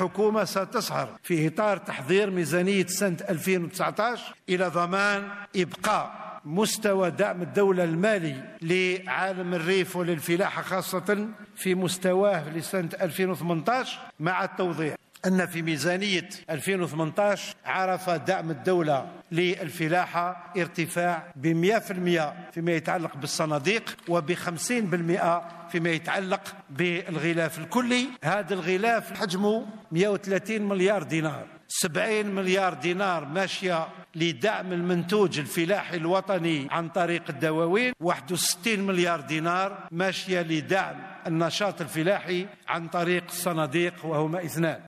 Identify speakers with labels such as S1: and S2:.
S1: الحكومة ستسهر في إطار تحضير ميزانية سنة 2019 إلى ضمان إبقاء مستوى دعم الدولة المالي لعالم الريف وللفلاحة خاصة في مستواه لسنة 2018، مع التوضيح أن في ميزانية 2018 عرف دعم الدولة للفلاحة ارتفاع ب100% فيما يتعلق بالصناديق، وب50% فيما يتعلق بالغلاف الكلي. هذا الغلاف حجمه 130 مليار دينار، 70 مليار دينار ماشية لدعم المنتوج الفلاحي الوطني عن طريق الدواوين، 61 مليار دينار ماشية لدعم النشاط الفلاحي عن طريق الصناديق، وهما 2.